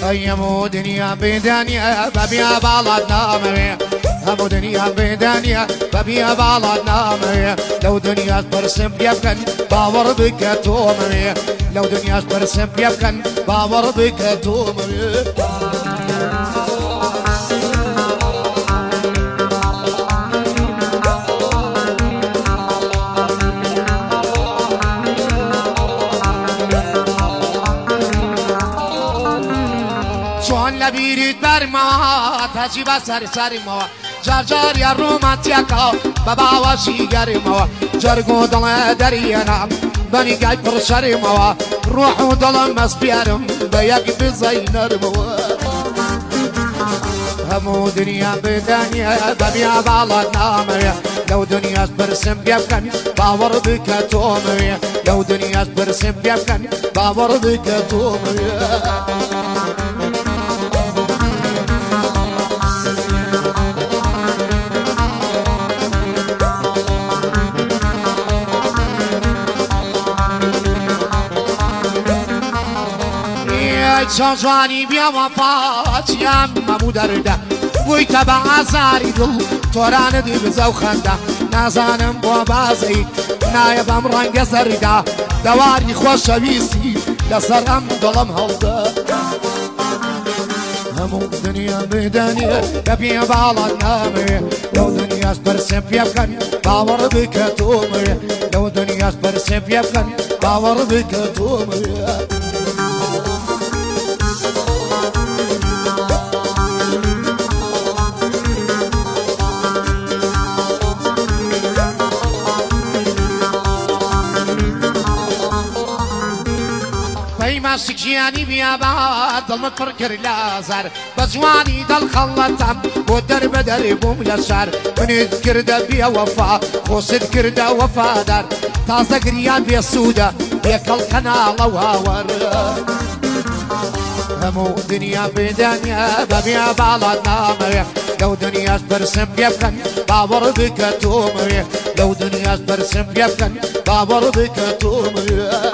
همو دنیا بدنیا ببیا بالات نامه همو دنیا بدنیا ببیا بالات نامه لو دنیا برسم بيبكن باور بك تومه لو دنیا برسم بيبكن باور بك تومه لبیرید بر ما تجیب سر ما جار یا رومانتیکا بابا و شیگر ما جرگو دل دریانم بنی گای پر سر ما روح و دلم مسپیرم به یک بزینر ما همو دنیا بدنیا ببیا بالات نامه لو دنیا برسم بیبکن باور بک تومه لو دنیا برسم بیبکن باور بک تومه جوانی بیا وفاتیم ممو درده بوی تبع آزاری دل توران دی بزو خنده نازانم با بازی نایبم رنگ زرده دواری خوشویستی لسرم دلم هلده همو دنیا بدنیا ببیا بالات نامه لو دنیاش برسم بیبکن باور بک تومه لو دنیاش برسم بیبکن باور بک تومه سكياني بيا بعد ضلمت فركر لازر بزواني دل خلطم ودرب دربهم يسار من يذكر ده بيا وفا وصدكر ده وفا دار تازه قريان بيا السودة يكل قناة وهاور همو دنيا بدنيا ببيا بالات نامه لو دنياش برسم بيبكن باور بك تومه لو دنياش برسم بيبكن باور بك تومه